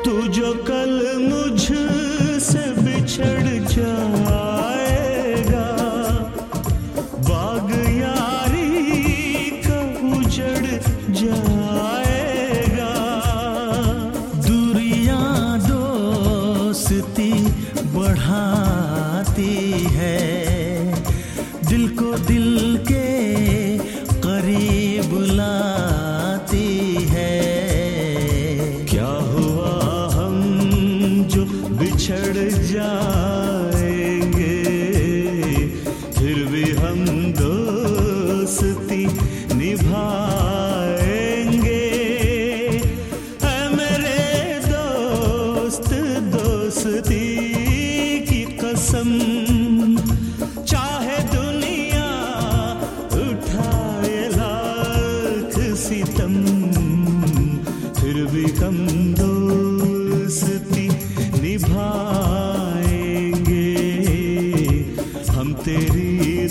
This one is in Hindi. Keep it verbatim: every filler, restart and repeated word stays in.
तू जो कल मुझसे बिछड़ जाएगा, बाग यारी का उजड़ जाएगा। दूरियां दोस्ती बढ़ाती है, दिल को दिल के करीब लाती है। क्या हुआ हम जो बिछड़ जाएंगे, फिर भी हम दोस्ती निभाएंगे। ऐ मेरे दोस्त दोस्ती की कसम, चाहे दुनिया उठाए लाख सितम, फिर भी हम दोस्ती निभाएंगे। हम तेरी